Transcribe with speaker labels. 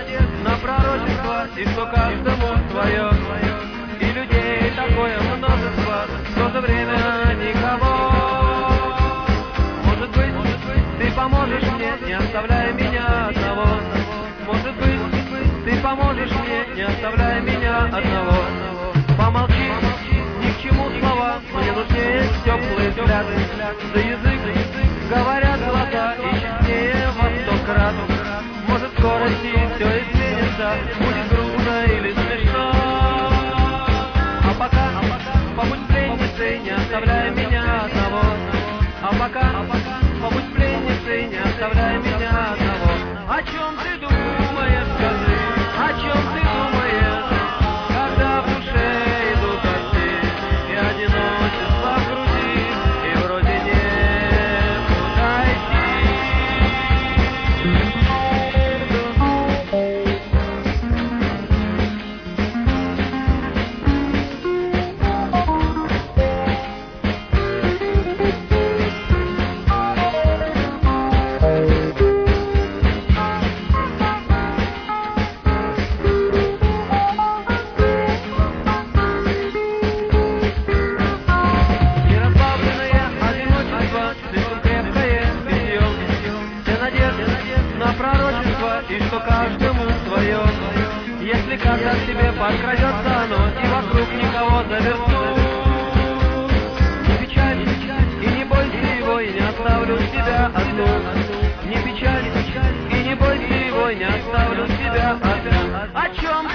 Speaker 1: на пророчество, и что каждому свое. И людей такое множество, в то же время никого. Может быть, ты поможешь мне, не оставляя меня одного. Может быть, ты поможешь мне, не оставляя меня одного. Помолчи, ни к чему слова, мне нужнее теплые взгляды. За язык говорят глаза, и честнее во 100 крат. Может, в скорости все изменится, будет грустно или смешно. А пока побудь пленницей, не оставляя меня одного. А пока побудь пленницей, не оставляя меня одного. О чем ты думаешь, скажи, о чем ты думаешь, когда в душе идут дожди и одиночество в груди, и вроде некуда идти. И что каждому свое. Если когда к тебе подкрадется оно, и вокруг никого за версту, не печаль, и не бойся его, и не оставлю тебя одну. Не печаль, и не бойся его, и не оставлю тебя одну. О чем